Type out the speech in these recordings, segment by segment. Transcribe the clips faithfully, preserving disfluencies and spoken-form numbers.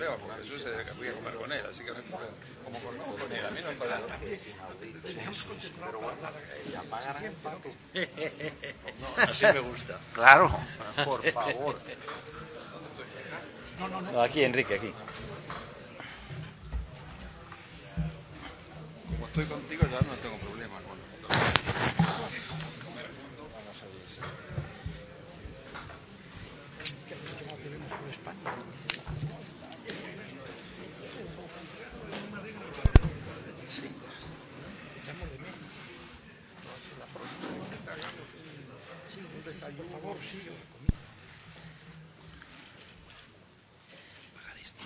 problema, porque Jesús se voy a comer con él, así que no hay problema. Como con, con él, a mí no me pasa nada. Pero bueno, ya pagarán el pato. No, así me gusta. Claro, por favor. No, no, no. No, aquí, Enrique, aquí. Como estoy contigo ya no tengo problema. Con... Vamos a ver. ¿Qué no tenemos con España? Sí. Echamos de menos. La próxima vez que te hagamos un, sí, un desayuno, por favor, sí, comida. Pagar esto.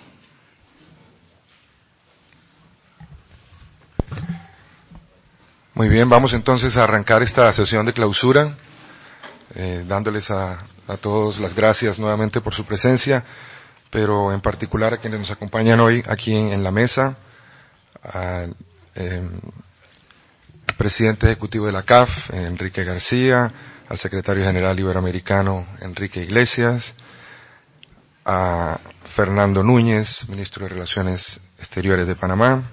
Muy bien, vamos entonces a arrancar esta sesión de clausura, eh, dándoles a, a todos las gracias nuevamente por su presencia, pero en particular a quienes nos acompañan hoy aquí en, en la mesa, al eh, presidente ejecutivo de la C A F, Enrique García, al secretario general iberoamericano, Enrique Iglesias, a Fernando Núñez, ministro de Relaciones Exteriores de Panamá,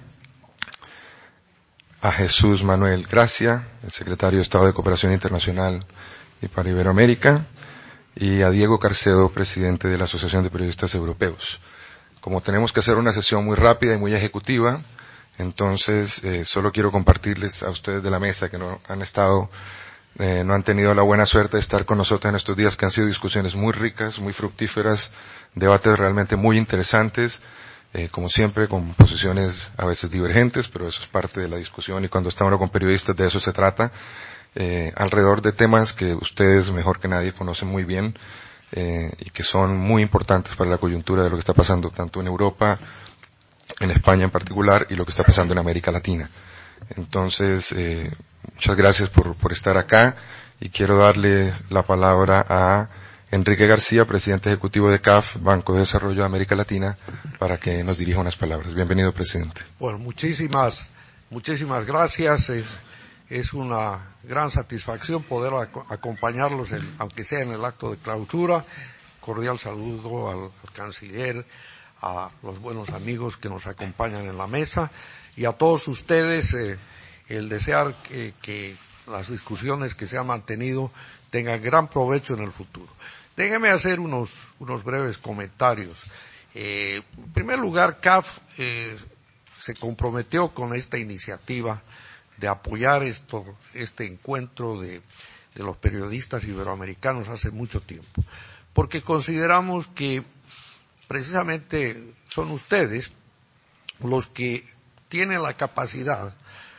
a Jesús Manuel Gracia, el secretario de Estado de Cooperación Internacional y para Iberoamérica, y a Diego Carcedo, presidente de la Asociación de Periodistas Europeos. Como tenemos que hacer una sesión muy rápida y muy ejecutiva, entonces eh, solo quiero compartirles a ustedes de la mesa que no han estado, eh, no han tenido la buena suerte de estar con nosotros en estos días, que han sido discusiones muy ricas, muy fructíferas, debates realmente muy interesantes, Eh, como siempre, con posiciones a veces divergentes, pero eso es parte de la discusión y cuando está uno con periodistas de eso se trata, eh, alrededor de temas que ustedes mejor que nadie conocen muy bien eh, y que son muy importantes para la coyuntura de lo que está pasando tanto en Europa, en España en particular y lo que está pasando en América Latina. Entonces, eh, muchas gracias por, por estar acá y quiero darle la palabra a Enrique García, presidente ejecutivo de C A F, Banco de Desarrollo de América Latina, para que nos dirija unas palabras. Bienvenido, presidente. Bueno, muchísimas, muchísimas gracias. Es, es una gran satisfacción poder ac- acompañarlos, en, aunque sea en el acto de clausura. Cordial saludo al, al canciller, a los buenos amigos que nos acompañan en la mesa y a todos ustedes eh, el desear que, que las discusiones que se han mantenido tengan gran provecho en el futuro. Déjenme hacer unos, unos breves comentarios. Eh, en primer lugar, C A F eh, se comprometió con esta iniciativa de apoyar esto, este encuentro de, de los periodistas iberoamericanos hace mucho tiempo, porque consideramos que precisamente son ustedes los que tienen la capacidad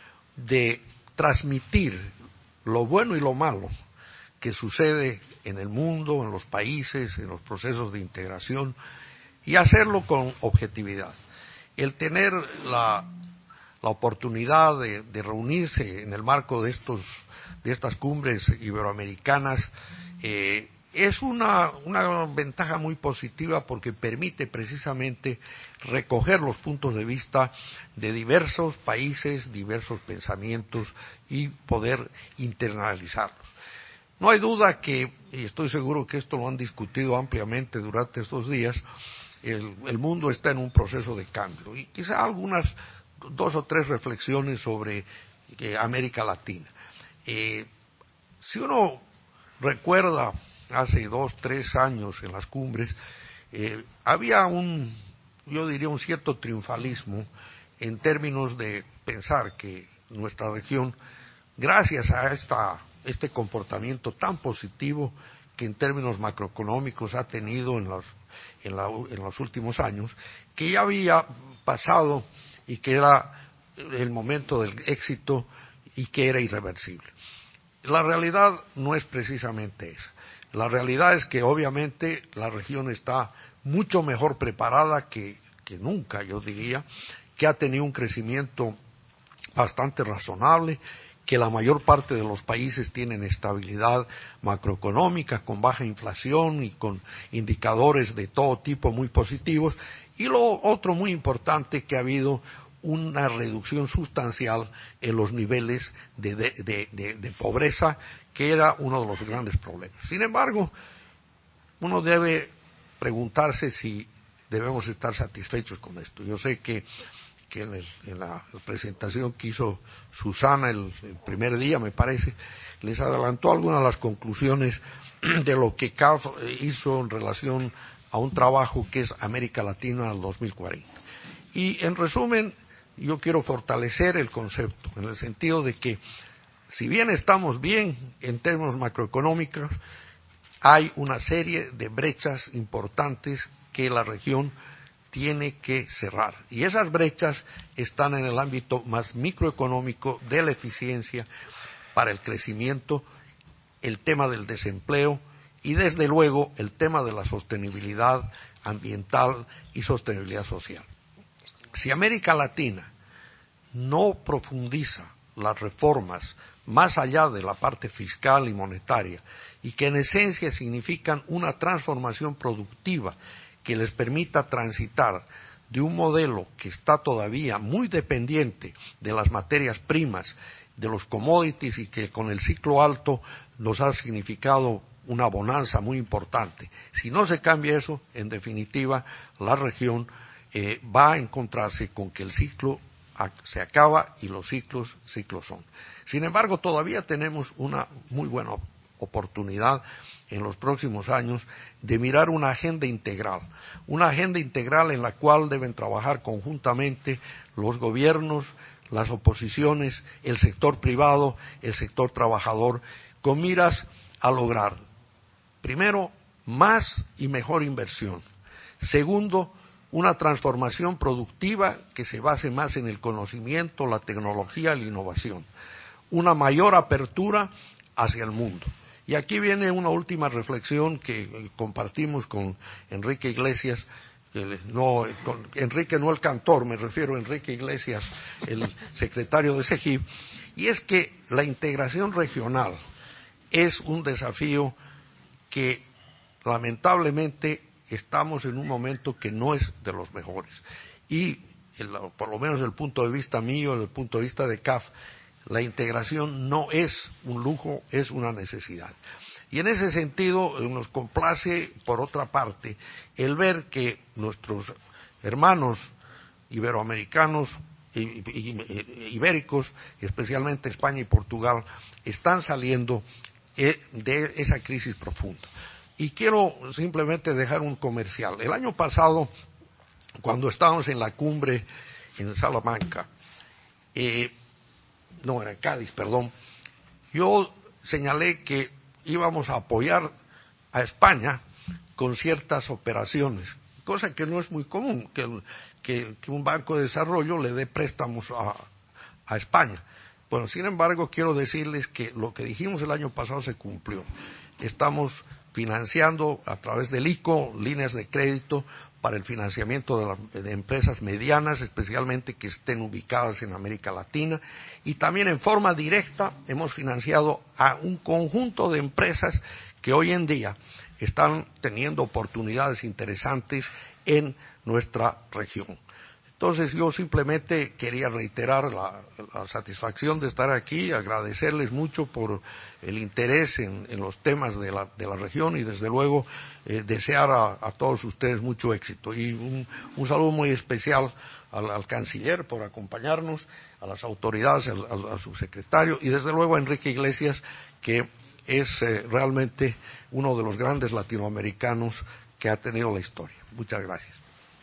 de transmitir lo bueno y lo malo que sucede en el mundo, en los países, en los procesos de integración, y hacerlo con objetividad. El tener la, la oportunidad de, de reunirse en el marco de estos, de estas cumbres iberoamericanas, eh, es una, una ventaja muy positiva porque permite precisamente recoger los puntos de vista de diversos países, diversos pensamientos y poder internalizarlos. No hay duda que, y estoy seguro que esto lo han discutido ampliamente durante estos días, el, el mundo está en un proceso de cambio y quizá algunas, dos o tres reflexiones sobre eh, América Latina. Eh, si uno recuerda hace dos, tres años en las cumbres, eh, había un, yo diría un cierto triunfalismo en términos de pensar que nuestra región, gracias a esta este comportamiento tan positivo que en términos macroeconómicos ha tenido en los, en, la, en los últimos años, que ya había pasado y que era el momento del éxito y que era irreversible. La realidad no es precisamente esa. La realidad es que obviamente la región está mucho mejor preparada que, que nunca, yo diría, que ha tenido un crecimiento bastante razonable, que la mayor parte de los países tienen estabilidad macroeconómica, con baja inflación y con indicadores de todo tipo muy positivos. Y lo otro muy importante, que ha habido una reducción sustancial en los niveles de, de, de, de, de pobreza, que era uno de los grandes problemas. Sin embargo, uno debe preguntarse si debemos estar satisfechos con esto. Yo sé que, que en, el, en la presentación que hizo Susana el, el primer día, me parece, les adelantó algunas de las conclusiones de lo que C A F hizo en relación a un trabajo que es América Latina al dos mil cuarenta. Y en resumen, yo quiero fortalecer el concepto, en el sentido de que, si bien estamos bien en términos macroeconómicos, hay una serie de brechas importantes que la región tiene que cerrar. Y esas brechas están en el ámbito más microeconómico de la eficiencia para el crecimiento, el tema del desempleo y, desde luego, el tema de la sostenibilidad ambiental y sostenibilidad social. Si América Latina no profundiza las reformas más allá de la parte fiscal y monetaria, y que en esencia significan una transformación productiva que les permita transitar de un modelo que está todavía muy dependiente de las materias primas, de los commodities, y que con el ciclo alto nos ha significado una bonanza muy importante. Si no se cambia eso, en definitiva, la región eh, va a encontrarse con que el ciclo se acaba y los ciclos, ciclos son. Sin embargo, todavía tenemos una muy buena oportunidad en los próximos años de mirar una agenda integral, una agenda integral en la cual deben trabajar conjuntamente los gobiernos, las oposiciones, el sector privado, el sector trabajador, con miras a lograr, primero, más y mejor inversión. Segundo, una transformación productiva que se base más en el conocimiento, la tecnología y la innovación. Una mayor apertura hacia el mundo. Y aquí viene una última reflexión que compartimos con Enrique Iglesias, que no, con Enrique no el cantor, me refiero a Enrique Iglesias, el secretario de SEGIP, y es que la integración regional es un desafío que lamentablemente estamos en un momento que no es de los mejores. Y, el, por lo menos desde el punto de vista mío, desde el punto de vista de C A F, la integración no es un lujo, es una necesidad. Y en ese sentido nos complace, por otra parte, el ver que nuestros hermanos iberoamericanos, ibéricos, especialmente España y Portugal, están saliendo de esa crisis profunda. Y quiero simplemente dejar un comercial. El año pasado, cuando estábamos en la cumbre en Salamanca, eh, no, era en Cádiz, perdón, yo señalé que íbamos a apoyar a España con ciertas operaciones, cosa que no es muy común, que, que, que un banco de desarrollo le dé préstamos a, a España. Bueno, sin embargo, quiero decirles que lo que dijimos el año pasado se cumplió. Estamos financiando a través del I C O líneas de crédito para el financiamiento de, la, de empresas medianas, especialmente que estén ubicadas en América Latina, y también en forma directa hemos financiado a un conjunto de empresas que hoy en día están teniendo oportunidades interesantes en nuestra región. Entonces yo simplemente quería reiterar la, la satisfacción de estar aquí, agradecerles mucho por el interés en, en los temas de la, de la región y desde luego eh, desear a, a todos ustedes mucho éxito. Y un, un saludo muy especial al, al canciller por acompañarnos, a las autoridades, al, al, al subsecretario y desde luego a Enrique Iglesias, que es eh, realmente uno de los grandes latinoamericanos que ha tenido la historia. Muchas gracias.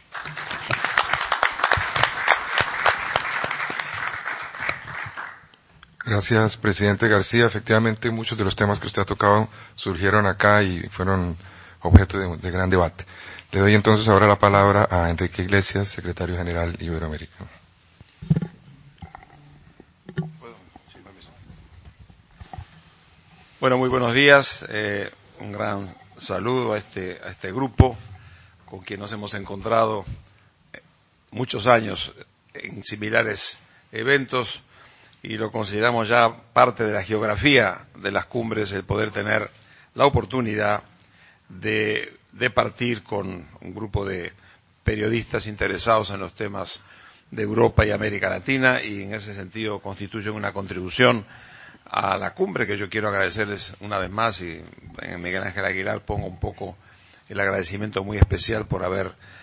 Gracias, presidente García. Efectivamente, muchos de los temas que usted ha tocado surgieron acá y fueron objeto de, de gran debate. Le doy entonces ahora la palabra a Enrique Iglesias, secretario general Iberoamérica. Bueno, muy buenos días. Eh, un gran saludo a este, a este grupo con quien nos hemos encontrado muchos años en similares eventos. Y lo consideramos ya parte de la geografía de las cumbres el poder tener la oportunidad de, de partir con un grupo de periodistas interesados en los temas de Europa y América Latina, y en ese sentido constituyen una contribución a la cumbre que yo quiero agradecerles una vez más, y en Miguel Ángel Aguilar pongo un poco el agradecimiento muy especial por haber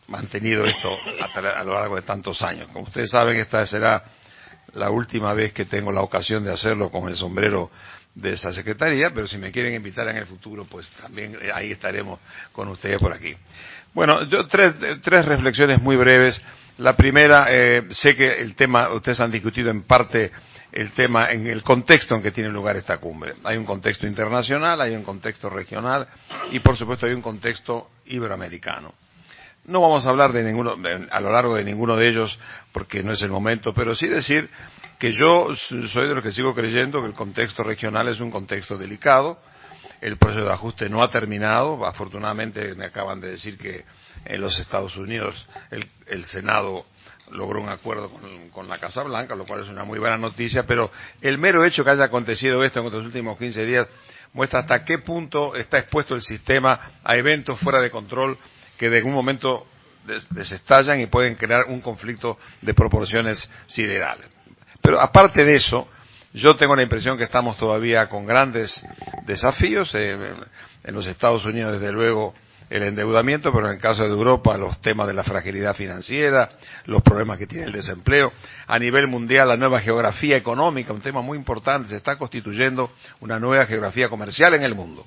mantenido esto a, a lo largo de tantos años. Como ustedes saben, esta será la última vez que tengo la ocasión de hacerlo con el sombrero de esa secretaría, pero si me quieren invitar en el futuro, pues también ahí estaremos con ustedes por aquí. Bueno, yo tres, tres reflexiones muy breves. La primera, eh, sé que el tema, ustedes han discutido en parte el tema en el contexto en que tiene lugar esta cumbre. Hay un contexto internacional, hay un contexto regional y por supuesto hay un contexto iberoamericano. No vamos a hablar de ninguno, de, a lo largo de ninguno de ellos porque no es el momento, pero sí decir que yo soy de los que sigo creyendo que el contexto regional es un contexto delicado. El proceso de ajuste no ha terminado. Afortunadamente me acaban de decir que en los Estados Unidos el, el Senado logró un acuerdo con, con la Casa Blanca, lo cual es una muy buena noticia, pero el mero hecho que haya acontecido esto en los últimos quince días muestra hasta qué punto está expuesto el sistema a eventos fuera de control que de algún momento des, desestallan y pueden crear un conflicto de proporciones siderales. Pero aparte de eso, yo tengo la impresión que estamos todavía con grandes desafíos. Eh, en los Estados Unidos, desde luego, el endeudamiento, pero en el caso de Europa, los temas de la fragilidad financiera, los problemas que tiene el desempleo. A nivel mundial, la nueva geografía económica, un tema muy importante, se está constituyendo una nueva geografía comercial en el mundo.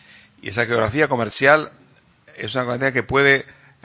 Y esa geografía comercial es una geografía que puede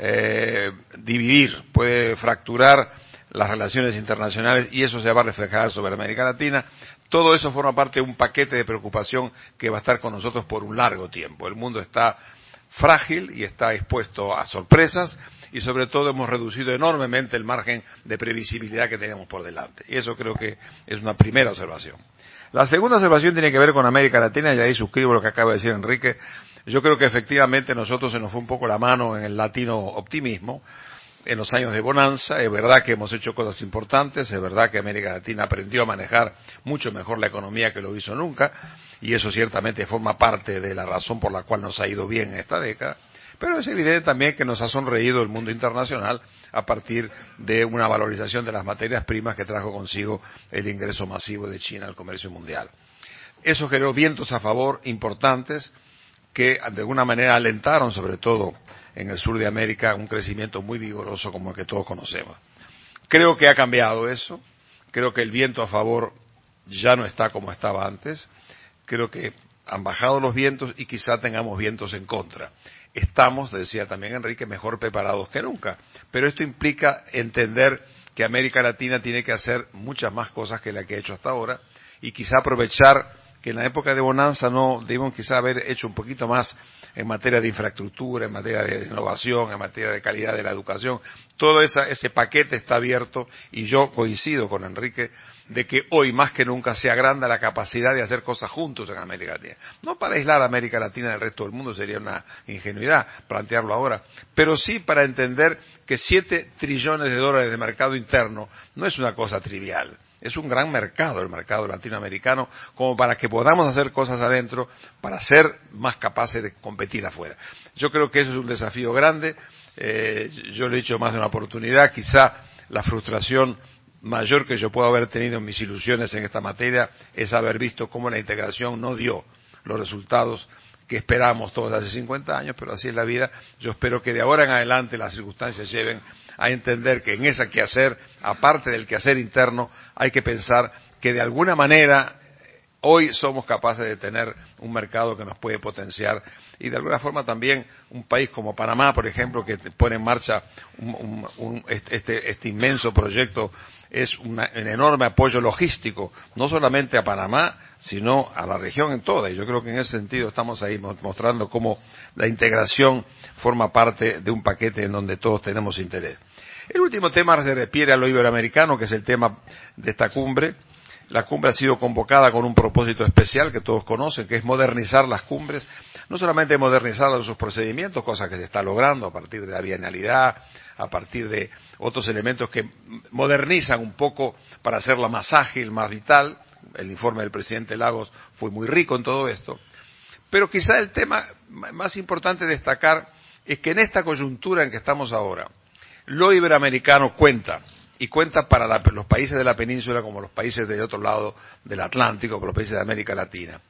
eh, dividir, puede fracturar las relaciones internacionales y eso se va a reflejar sobre América Latina. Todo eso forma parte de un paquete de preocupación que va a estar con nosotros por un largo tiempo. El mundo está frágil y está expuesto a sorpresas y sobre todo hemos reducido enormemente el margen de previsibilidad que tenemos por delante. Y eso creo que es una primera observación. La segunda observación tiene que ver con América Latina y ahí suscribo lo que acaba de decir Enrique. Yo creo que efectivamente nosotros se nos fue un poco la mano en el latino optimismo. En los años de bonanza, es verdad que hemos hecho cosas importantes, es verdad que América Latina aprendió a manejar mucho mejor la economía que lo hizo nunca, y eso ciertamente forma parte de la razón por la cual nos ha ido bien en esta década, pero es evidente también que nos ha sonreído el mundo internacional a partir de una valorización de las materias primas que trajo consigo el ingreso masivo de China al comercio mundial. Eso generó vientos a favor importantes que de alguna manera alentaron sobre todo en el sur de América un crecimiento muy vigoroso como el que todos conocemos. Creo que ha cambiado eso, creo que el viento a favor ya no está como estaba antes, creo que han bajado los vientos y quizá tengamos vientos en contra. Estamos, decía también Enrique, mejor preparados que nunca, pero esto implica entender que América Latina tiene que hacer muchas más cosas que la que ha hecho hasta ahora y quizá aprovechar que en la época de bonanza no debemos quizá haber hecho un poquito más en materia de infraestructura, en materia de innovación, en materia de calidad de la educación. Todo esa, ese paquete está abierto y yo coincido con Enrique de que hoy más que nunca se agranda la capacidad de hacer cosas juntos en América Latina. No para aislar a América Latina del resto del mundo, sería una ingenuidad plantearlo ahora, pero sí para entender que siete trillones de dólares de mercado interno no es una cosa trivial. Es un gran mercado el mercado latinoamericano como para que podamos hacer cosas adentro para ser más capaces de competir afuera. Yo creo que eso es un desafío grande. Eh, yo lo he dicho más de una oportunidad. Quizá la frustración mayor que yo puedo haber tenido en mis ilusiones en esta materia es haber visto cómo la integración no dio los resultados que esperábamos todos hace cincuenta años, pero así es la vida. Yo espero que de ahora en adelante las circunstancias lleven a entender que en ese quehacer, aparte del quehacer interno, hay que pensar que de alguna manera hoy somos capaces de tener un mercado que nos puede potenciar y de alguna forma también un país como Panamá, por ejemplo, que pone en marcha un, un, un, este, este inmenso proyecto, es una, un enorme apoyo logístico, no solamente a Panamá, sino a la región en toda. Y yo creo que en ese sentido estamos ahí mostrando cómo la integración forma parte de un paquete en donde todos tenemos interés. El último tema se refiere a lo iberoamericano, que es el tema de esta cumbre. La cumbre ha sido convocada con un propósito especial que todos conocen, que es modernizar las cumbres, no solamente modernizar sus procedimientos, cosa que se está logrando a partir de la bienalidad, a partir de otros elementos que modernizan un poco para hacerla más ágil, más vital. El informe del presidente Lagos fue muy rico en todo esto. Pero quizá el tema más importante destacar es que en esta coyuntura en que estamos ahora, lo iberoamericano cuenta, y cuenta para la, los países de la península como los países del otro lado del Atlántico, como los países de América Latina.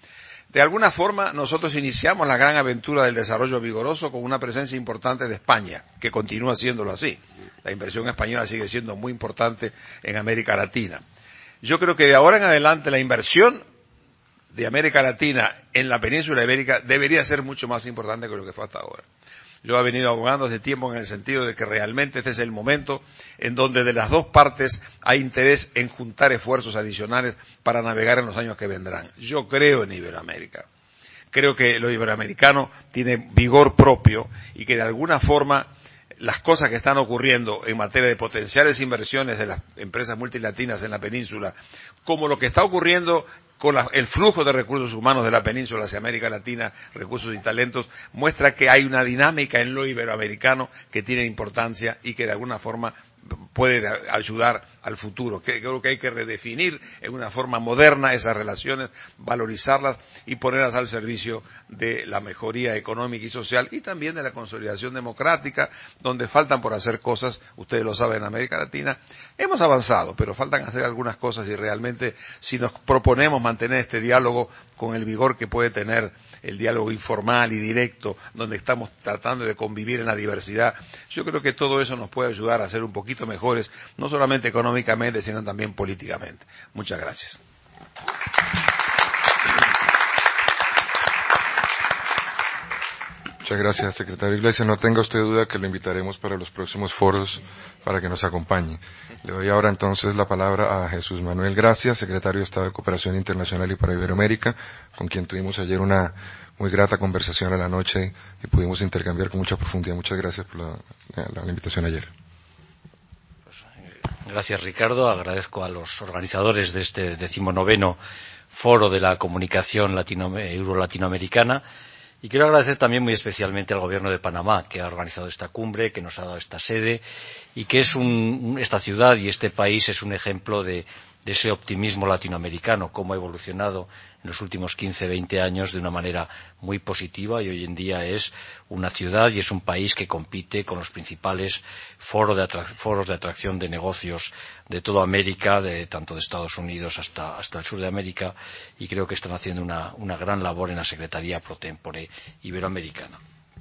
De alguna forma, nosotros iniciamos la gran aventura del desarrollo vigoroso con una presencia importante de España, que continúa siéndolo así. La inversión española sigue siendo muy importante en América Latina. Yo creo que de ahora en adelante la inversión de América Latina en la península ibérica debería ser mucho más importante que lo que fue hasta ahora. Yo he venido abogando hace tiempo en el sentido de que realmente este es el momento en donde de las dos partes hay interés en juntar esfuerzos adicionales para navegar en los años que vendrán. Yo creo en Iberoamérica. Creo que lo iberoamericano tiene vigor propio y que de alguna forma las cosas que están ocurriendo en materia de potenciales inversiones de las empresas multilatinas en la península, como lo que está ocurriendo con la, el flujo de recursos humanos de la península hacia América Latina, recursos y talentos, muestra que hay una dinámica en lo iberoamericano que tiene importancia y que de alguna forma puede ayudar al futuro. Creo que hay que redefinir en una forma moderna esas relaciones, valorizarlas y ponerlas al servicio de la mejoría económica y social y también de la consolidación democrática, donde faltan por hacer cosas, ustedes lo saben, en América Latina. Hemos avanzado, pero faltan hacer algunas cosas y realmente si nos proponemos mantener este diálogo con el vigor que puede tener el diálogo informal y directo, donde estamos tratando de convivir en la diversidad, yo creo que todo eso nos puede ayudar a ser un poquito mejores, no solamente económicamente, sino también políticamente. Muchas gracias. Muchas gracias, secretario Iglesias. No tenga usted duda que lo invitaremos para los próximos foros para que nos acompañe. Le doy ahora entonces la palabra a Jesús Manuel Gracia, secretario de Estado de Cooperación Internacional y para Iberoamérica, con quien tuvimos ayer una muy grata conversación a la noche y pudimos intercambiar con mucha profundidad. Muchas gracias por la, la, la invitación ayer. Gracias, Ricardo. Agradezco a los organizadores de este decimonoveno Foro de la Comunicación Latino, Euro-Latinoamericana. Y quiero agradecer también muy especialmente al Gobierno de Panamá, que ha organizado esta cumbre, que nos ha dado esta sede y que es un, esta ciudad y este país es un ejemplo de, de ese optimismo latinoamericano, cómo ha evolucionado en los últimos quince, veinte años de una manera muy positiva y hoy en día es una ciudad y es un país que compite con los principales foros de, atrac- foros de atracción de negocios de toda América, de, tanto de Estados Unidos hasta, hasta el sur de América, y creo que están haciendo una, una gran labor en la Secretaría Pro Tempore Iberoamericana.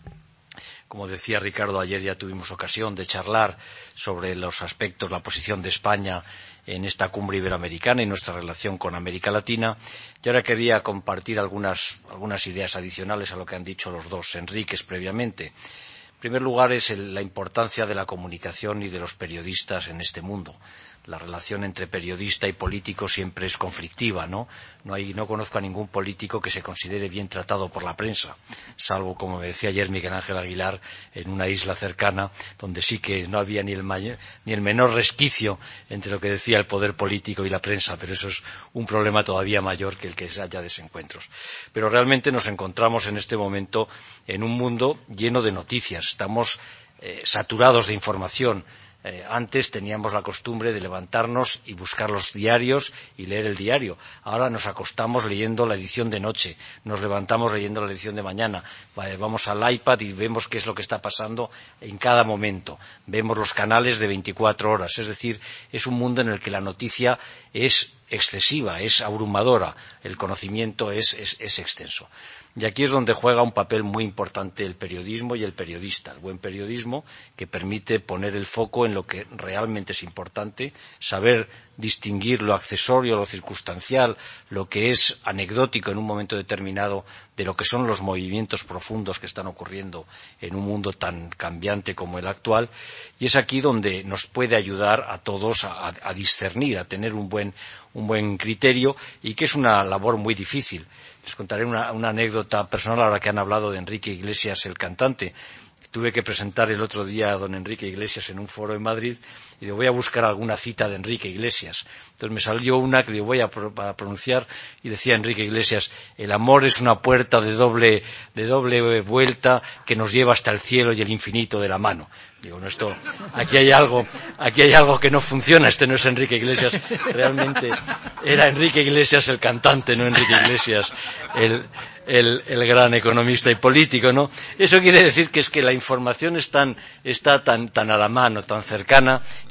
Como decía Ricardo, ayer ya tuvimos ocasión de charlar sobre los aspectos, la posición de España en esta cumbre iberoamericana y nuestra relación con América Latina. Y ahora quería compartir algunas, algunas ideas adicionales a lo que han dicho los dos Enríquez previamente. En primer lugar es el, la importancia de la comunicación y de los periodistas en este mundo. La relación entre periodista y político siempre es conflictiva, ¿no? No hay, no conozco a ningún político que se considere bien tratado por la prensa, salvo, como me decía ayer Miguel Ángel Aguilar, en una isla cercana, donde sí que no había ni el, mayor, ni el menor resquicio entre lo que decía el poder político y la prensa, pero eso es un problema todavía mayor que el que haya desencuentros. Pero realmente nos encontramos en este momento en un mundo lleno de noticias. Estamos eh, saturados de información. Eh, antes teníamos la costumbre de levantarnos y buscar los diarios y leer el diario. Ahora nos acostamos leyendo la edición de noche, nos levantamos leyendo la edición de mañana. Vamos al iPad y vemos qué es lo que está pasando en cada momento. Vemos los canales de veinticuatro horas. Es decir, es un mundo en el que la noticia es excesiva, es abrumadora. El conocimiento es, es, es extenso. Y aquí es donde juega un papel muy importante el periodismo y el periodista. El buen periodismo que permite poner el foco en lo que realmente es importante, saber distinguir lo accesorio, lo circunstancial, lo que es anecdótico en un momento determinado de lo que son los movimientos profundos que están ocurriendo en un mundo tan cambiante como el actual. Y es aquí donde nos puede ayudar a todos a, a discernir, a tener un buen, un buen criterio y que es una labor muy difícil. Les contaré una, una anécdota personal ahora que han hablado de Enrique Iglesias, el cantante. Tuve que presentar el otro día a don Enrique Iglesias en un foro en Madrid y digo, voy a buscar alguna cita de Enrique Iglesias. Entonces me salió una que digo, voy a, pro, a pronunciar y decía Enrique Iglesias, el amor es una puerta de doble, de doble vuelta que nos lleva hasta el cielo y el infinito de la mano. Digo, no, esto, aquí hay algo, aquí hay algo que no funciona, este no es Enrique Iglesias, realmente era Enrique Iglesias el cantante, no Enrique Iglesias el, el, el gran economista y político, ¿no? Eso quiere decir que es que la información es tan, está tan, tan a la mano, tan cercana,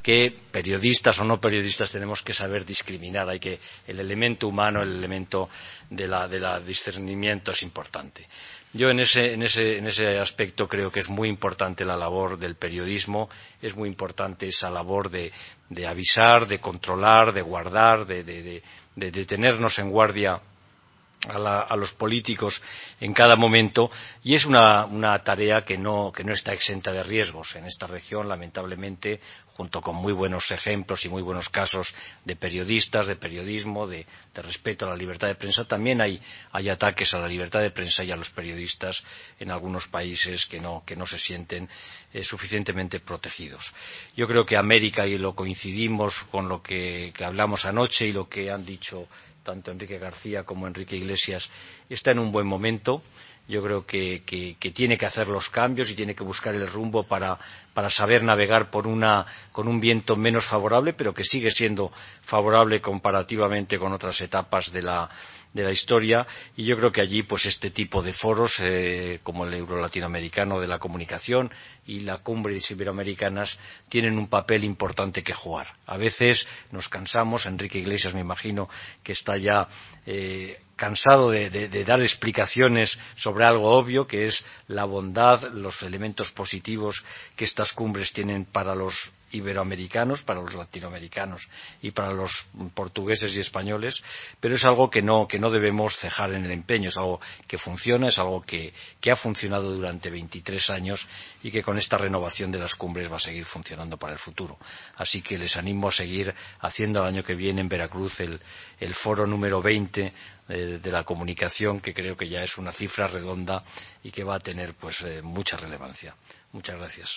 que periodistas o no periodistas tenemos que saber discriminar. Hay que el elemento humano, el elemento de la, de la discernimiento es importante. Yo en ese, en, ese, en ese aspecto creo que es muy importante la labor del periodismo, es muy importante esa labor de, de avisar, de controlar, de guardar, de, de, de, de, de tenernos en guardia a, la, a los políticos en cada momento, y es una, una tarea que no, que no está exenta de riesgos. En esta región, lamentablemente, junto con muy buenos ejemplos y muy buenos casos de periodistas, de periodismo, de, de respeto a la libertad de prensa, también hay, hay ataques a la libertad de prensa y a los periodistas en algunos países que no, que no se sienten eh, suficientemente protegidos. Yo creo que América, y lo coincidimos con lo que, que hablamos anoche y lo que han dicho tanto Enrique García como Enrique Iglesias, está en un buen momento. Yo creo que, que, que tiene que hacer los cambios y tiene que buscar el rumbo para, para saber navegar por una, con un viento menos favorable, pero que sigue siendo favorable comparativamente con otras etapas de la, de la historia. Y yo creo que allí, pues este tipo de foros, eh, como el Euro-Latinoamericano de la comunicación y la Cumbre de Iberoamericanas, tienen un papel importante que jugar. A veces nos cansamos. Enrique Iglesias, me imagino que está ya eh, cansado de, de, de dar explicaciones sobre algo obvio, que es la bondad, los elementos positivos que estas cumbres tienen para los iberoamericanos, para los latinoamericanos y para los portugueses y españoles, pero es algo que no, que no debemos cejar en el empeño. Es algo que funciona, es algo que, que ha funcionado durante veintitrés años y que con esta renovación de las cumbres va a seguir funcionando para el futuro. Así que les animo a seguir haciendo el año que viene en Veracruz el, el foro número veinte eh, de la comunicación, que creo que ya es una cifra redonda y que va a tener pues eh, mucha relevancia. Muchas gracias.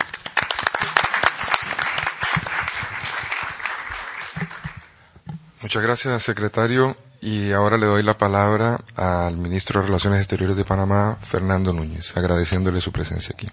Muchas gracias, secretario. Y ahora le doy la palabra al ministro de Relaciones Exteriores de Panamá, Fernando Núñez, agradeciéndole su presencia aquí.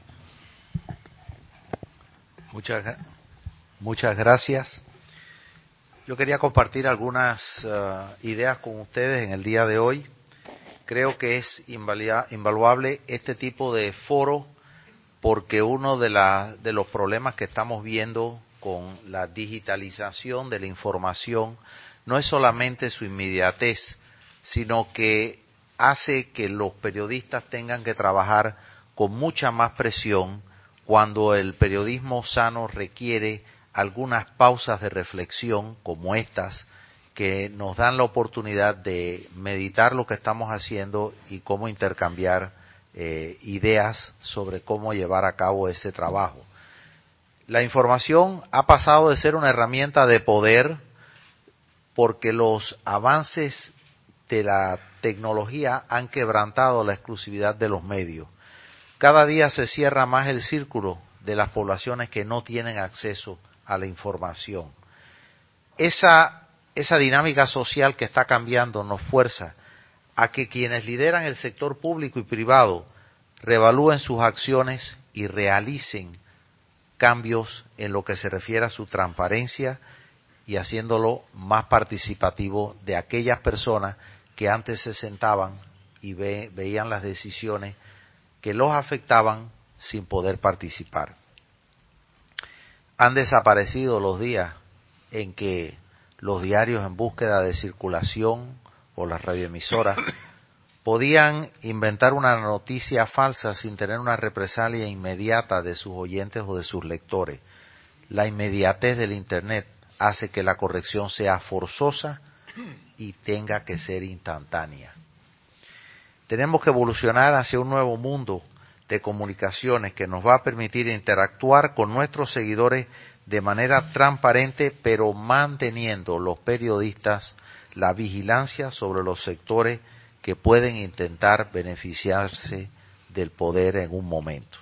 Muchas, muchas gracias. Yo quería compartir algunas uh, ideas con ustedes en el día de hoy. Creo que es invaluable este tipo de foro porque uno de, la, de los problemas que estamos viendo con la digitalización de la información no es solamente su inmediatez, sino que hace que los periodistas tengan que trabajar con mucha más presión cuando el periodismo sano requiere algunas pausas de reflexión como estas, que nos dan la oportunidad de meditar lo que estamos haciendo y cómo intercambiar eh, ideas sobre cómo llevar a cabo ese trabajo. La información ha pasado de ser una herramienta de poder porque los avances de la tecnología han quebrantado la exclusividad de los medios. Cada día se cierra más el círculo de las poblaciones que no tienen acceso a la información. Esa, esa dinámica social que está cambiando nos fuerza a que quienes lideran el sector público y privado reevalúen sus acciones y realicen cambios en lo que se refiere a su transparencia y haciéndolo más participativo de aquellas personas que antes se sentaban y ve, veían las decisiones que los afectaban sin poder participar. Han desaparecido los días en que los diarios en búsqueda de circulación o las radioemisoras podían inventar una noticia falsa sin tener una represalia inmediata de sus oyentes o de sus lectores. La inmediatez del Internet hace que la corrección sea forzosa y tenga que ser instantánea. Tenemos que evolucionar hacia un nuevo mundo de comunicaciones que nos va a permitir interactuar con nuestros seguidores de manera transparente, pero manteniendo los periodistas la vigilancia sobre los sectores que pueden intentar beneficiarse del poder en un momento.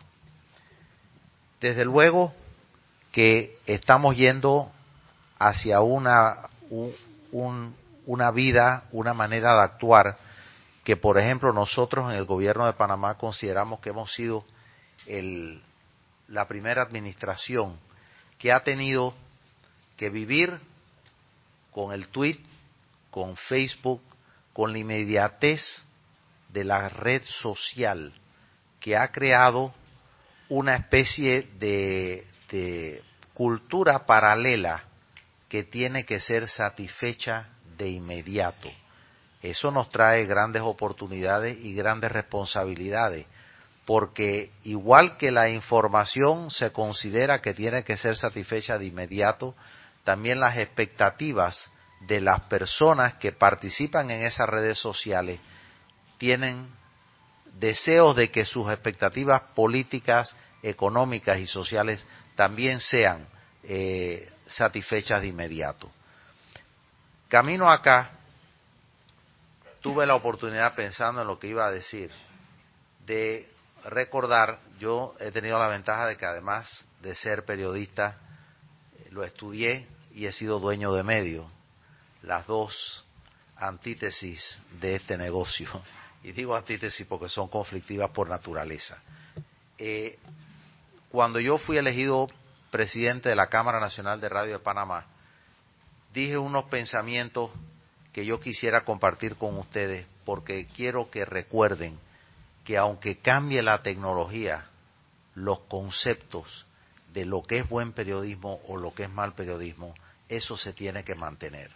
Desde luego que estamos yendo hacia una, un, una vida, una manera de actuar que, por ejemplo, nosotros en el gobierno de Panamá consideramos que hemos sido el, la primera administración que ha tenido que vivir con el tweet, con Facebook, con la inmediatez de la red social que ha creado una especie de, de cultura paralela que tiene que ser satisfecha de inmediato. Eso nos trae grandes oportunidades y grandes responsabilidades, porque igual que la información se considera que tiene que ser satisfecha de inmediato, también las expectativas de las personas que participan en esas redes sociales tienen deseos de que sus expectativas políticas, económicas y sociales también sean eh, satisfechas de inmediato. Camino acá, tuve la oportunidad, pensando en lo que iba a decir, de recordar, yo he tenido la ventaja de que además de ser periodista, lo estudié y he sido dueño de medios, las dos antítesis de este negocio. Y digo antítesis porque son conflictivas por naturaleza. Eh, cuando yo fui elegido presidente de la Cámara Nacional de Radio de Panamá, dije unos pensamientos que yo quisiera compartir con ustedes, porque quiero que recuerden que aunque cambie la tecnología, los conceptos de lo que es buen periodismo o lo que es mal periodismo, eso se tiene que mantener.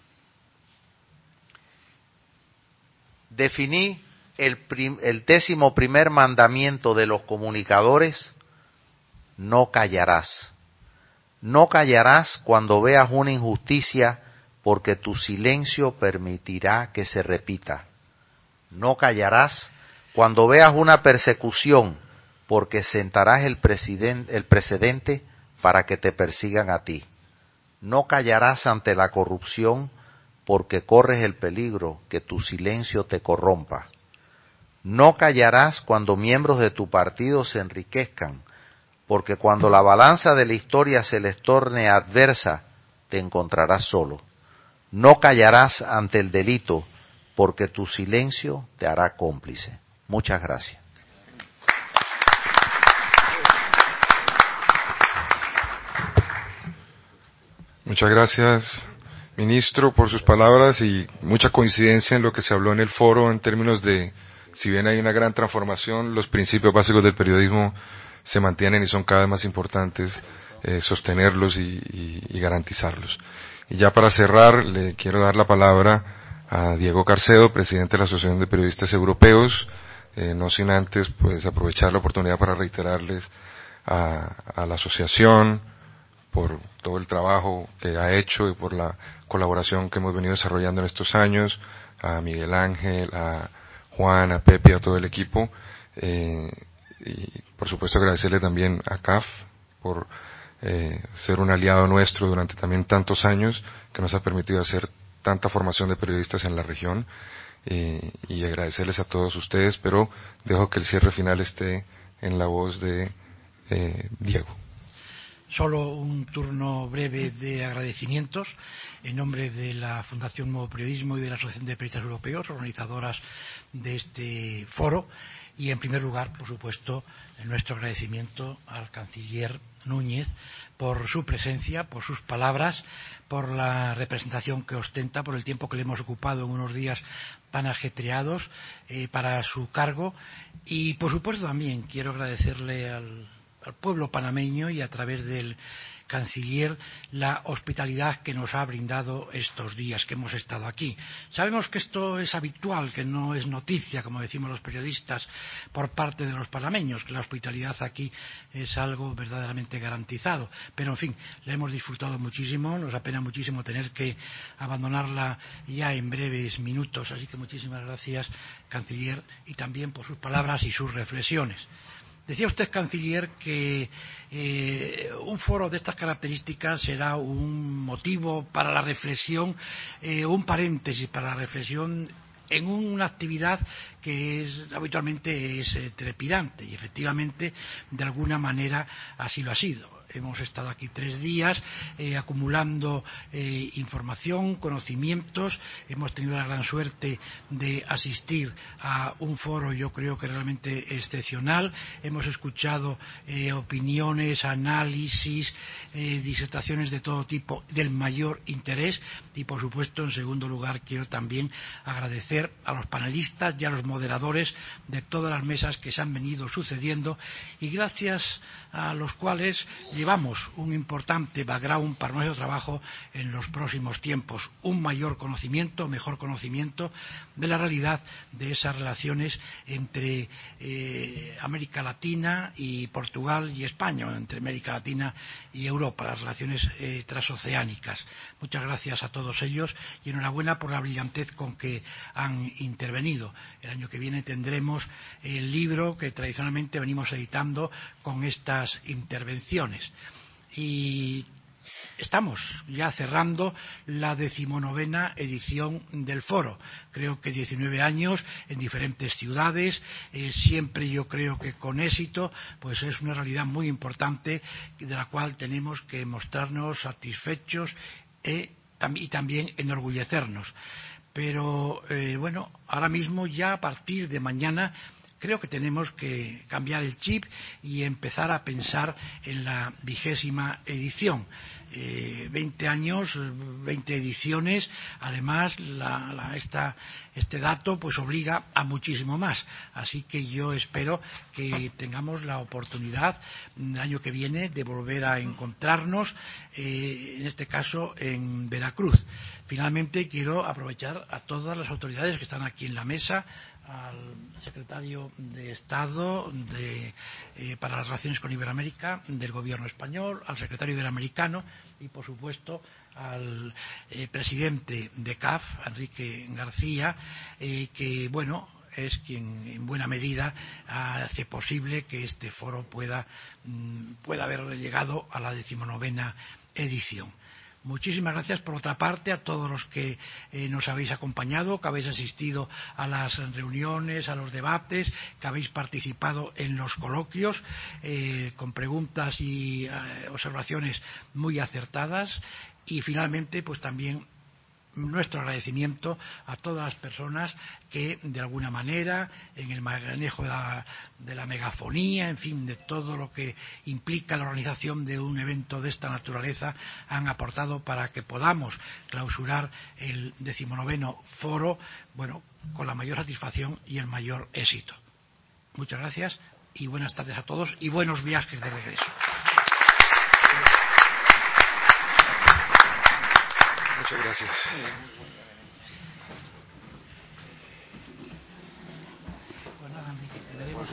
Definí el, prim, el décimo primer mandamiento de los comunicadores: no callarás. No callarás cuando veas una injusticia, porque tu silencio permitirá que se repita. No callarás cuando veas una persecución, porque sentarás el, el precedente para que te persigan a ti. No callarás ante la corrupción, porque corres el peligro que tu silencio te corrompa. No callarás cuando miembros de tu partido se enriquezcan, porque cuando la balanza de la historia se les torne adversa, te encontrarás solo. No callarás ante el delito, porque tu silencio te hará cómplice. Muchas gracias. Muchas gracias, ministro, por sus palabras, y mucha coincidencia en lo que se habló en el foro en términos de, si bien hay una gran transformación, los principios básicos del periodismo se mantienen y son cada vez más importantes eh, sostenerlos y, y, y garantizarlos. Y ya para cerrar, le quiero dar la palabra a Diego Carcedo, presidente de la Asociación de Periodistas Europeos, eh, no sin antes pues aprovechar la oportunidad para reiterarles a, a la asociación por todo el trabajo que ha hecho y por la colaboración que hemos venido desarrollando en estos años, a Miguel Ángel, a Juan, a Pepe, a todo el equipo, eh, y por supuesto agradecerle también a C A F por eh, ser un aliado nuestro durante también tantos años, que nos ha permitido hacer tanta formación de periodistas en la región, eh, y agradecerles a todos ustedes, pero dejo que el cierre final esté en la voz de eh, Diego. Solo un turno breve de agradecimientos en nombre de la Fundación Nuevo Periodismo y de la Asociación de Periodistas Europeos, organizadoras de este foro, y en primer lugar, por supuesto, nuestro agradecimiento al canciller Núñez por su presencia, por sus palabras, por la representación que ostenta, por el tiempo que le hemos ocupado en unos días tan ajetreados eh, para su cargo, y por supuesto también quiero agradecerle al al pueblo panameño y a través del canciller la hospitalidad que nos ha brindado estos días que hemos estado aquí. Sabemos que esto es habitual, que no es noticia, como decimos los periodistas, por parte de los panameños, que la hospitalidad aquí es algo verdaderamente garantizado. Pero, en fin, la hemos disfrutado muchísimo, nos apena muchísimo tener que abandonarla ya en breves minutos. Así que muchísimas gracias, canciller, y también por sus palabras y sus reflexiones. Decía usted, canciller, que eh, un foro de estas características será un motivo para la reflexión, eh, un paréntesis para la reflexión en una actividad que es, habitualmente es eh, trepidante, y efectivamente, de alguna manera, así lo ha sido. Hemos estado aquí tres días eh, acumulando eh, información, conocimientos. Hemos tenido la gran suerte de asistir a un foro, yo creo que realmente excepcional. Hemos escuchado eh, opiniones, análisis, eh, disertaciones de todo tipo del mayor interés. Y, por supuesto, en segundo lugar, quiero también agradecer a los panelistas y a los moderadores de todas las mesas que se han venido sucediendo, y gracias a los cuales llevamos un importante background para nuestro trabajo en los próximos tiempos, un mayor conocimiento, mejor conocimiento de la realidad de esas relaciones entre eh, América Latina y Portugal y España, o entre América Latina y Europa, las relaciones eh, transoceánicas. Muchas gracias a todos ellos y enhorabuena por la brillantez con que han intervenido. El año que viene tendremos el libro que tradicionalmente venimos editando con estas intervenciones. Y estamos ya cerrando la decimonovena edición del foro. Creo que diecinueve años en diferentes ciudades, eh, siempre yo creo que con éxito, pues es una realidad muy importante de la cual tenemos que mostrarnos satisfechos eh, y también enorgullecernos. Pero eh, bueno, ahora mismo ya a partir de mañana creo que tenemos que cambiar el chip y empezar a pensar en la vigésima edición. Eh, veinte años, veinte ediciones, además la, la, esta, este dato pues obliga a muchísimo más. Así que yo espero que tengamos la oportunidad el año que viene de volver a encontrarnos, eh, en este caso en Veracruz. Finalmente quiero aprovechar a todas las autoridades que están aquí en la mesa, al secretario de Estado de, eh, para las relaciones con Iberoamérica del Gobierno español, al secretario iberoamericano y, por supuesto, al eh, presidente de C A F, Enrique García, eh, que, bueno, es quien en buena medida hace posible que este foro pueda, pueda haber llegado a la decimonovena edición. Muchísimas gracias, por otra parte, a todos los que eh, nos habéis acompañado, que habéis asistido a las reuniones, a los debates, que habéis participado en los coloquios, eh, con preguntas y eh, observaciones muy acertadas. Y, finalmente, pues también nuestro agradecimiento a todas las personas que, de alguna manera, en el manejo de la, de la megafonía, en fin, de todo lo que implica la organización de un evento de esta naturaleza, han aportado para que podamos clausurar el decimonoveno foro, bueno, con la mayor satisfacción y el mayor éxito. Muchas gracias y buenas tardes a todos y buenos viajes de regreso. Muchas gracias.